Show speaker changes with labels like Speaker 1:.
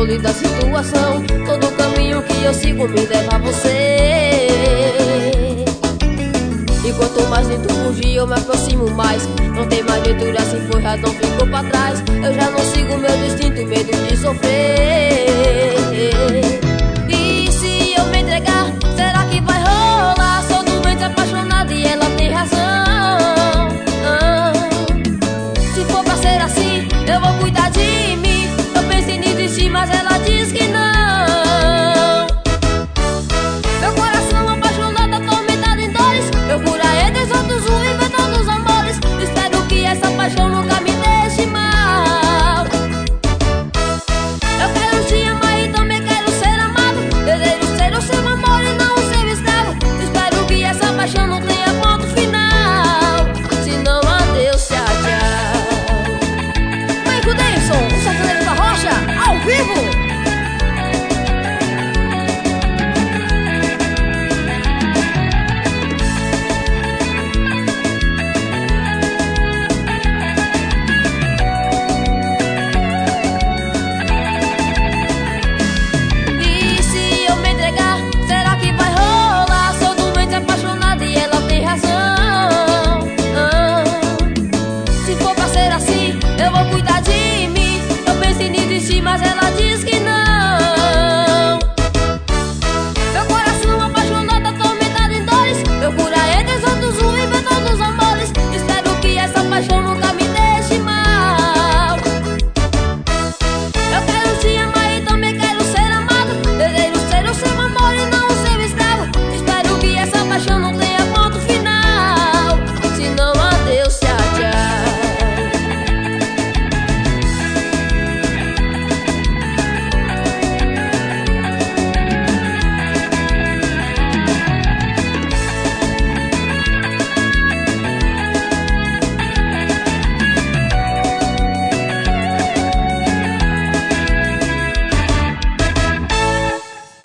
Speaker 1: controle da situação. Todo caminho que eu sigo me leva a você. E quanto mais tento fugir, eu me aproximo mais. Não tem mais jeito, já se foi, razão ficou pra trás. Eu já não sigo meu instinto, medo de sofrer.